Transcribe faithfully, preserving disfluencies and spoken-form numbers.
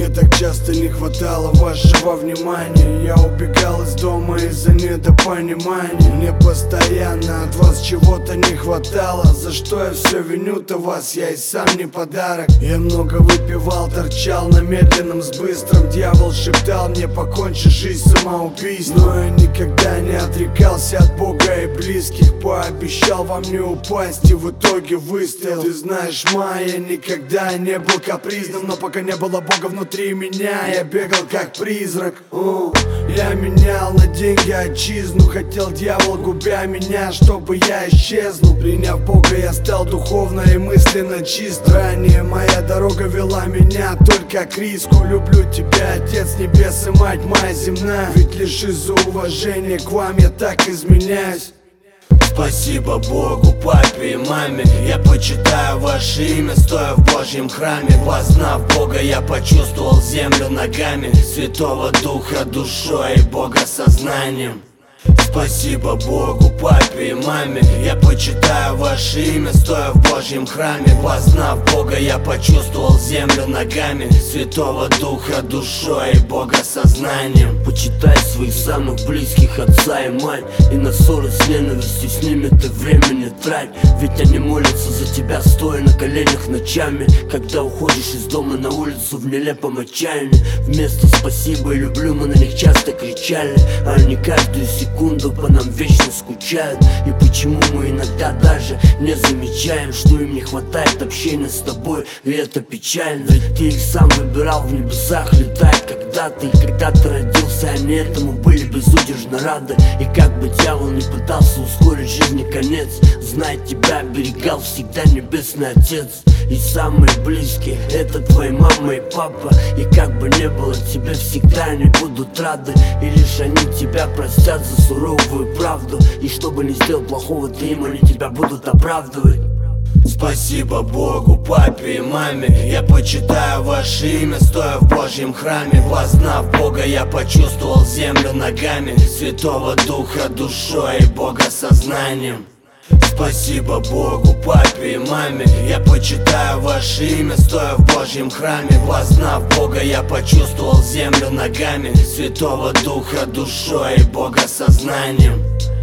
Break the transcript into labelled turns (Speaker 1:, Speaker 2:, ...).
Speaker 1: так часто не хватало вашего внимания. Я убегал из дома из-за недопонимания. Мне постоянно от вас чего-то не хватало. За что я все виню-то вас, я и сам не подарок. Я много выпивал, торчал на медленном с быстрым. Дьявол шептал мне: покончи жизнь самоубийством. Но я никогда не отрекался от Бога и близких. Пообещал вам не упасть и в итоге выстоял. Ты знаешь, ма, я никогда не был капризным, но пока не было Бога внутри меня, я бегал как призрак. О, я менял на деньги отчизну. Хотел дьявол, губя меня, чтобы я исчезнул. Приняв Бога, я стал духовно и мысленно чист. Ранее моя дорога вела меня только к риску. Люблю тебя, Отец Небес и Мать моя земная. Ведь лишь из-за уважения к вам я так изменяюсь. Спасибо Богу, папе и маме. Я почитаю ваше имя, стоя в Божьем храме. Познав Бога, я почувствовал землю ногами, Святого Духа душой и Бога сознанием. Спасибо Богу, папе и маме. Я почитаю ваше имя, стоя в Божьем храме. Познав Бога, я почувствовал землю ногами, Святого Духа душой и Бога сознанием.
Speaker 2: Почитай своих самых близких, отца и мать, и на ссоры с ненавистью с ними ты время не трать. Ведь они молятся за тебя, стоя на коленях ночами, когда уходишь из дома на улицу в нелепом отчаянии. Вместо спасибо и люблю мы на них часто кричали, а они каждую секунду по нам вечно скучают. И почему мы иногда даже не замечаем, что им не хватает общения с тобой, и это печально. Ведь ты их сам выбирал в небесах летать когда-то, и когда ты родился, они этому были безудержно рады. И как бы дьявол не пытался ускорить жизни конец, знай, тебя оберегал всегда Небесный Отец. И самые близкие — это твои мама и папа. И как бы не было, тебе всегда они будут рады. И лишь они тебя простят за суровую правду. И что бы ни сделал плохого ты им, они тебя будут оправдывать.
Speaker 1: Спасибо Богу, папе и маме. Я почитаю ваше имя, стоя в Божьем храме. Познав Бога, я почувствовал землю ногами, Святого Духа душой и Бога сознанием. Спасибо Богу, папе и маме. Я почитаю ваше имя, стоя в Божьем храме. Познав Бога, я почувствовал землю ногами, Святого Духа душой и Бога сознанием.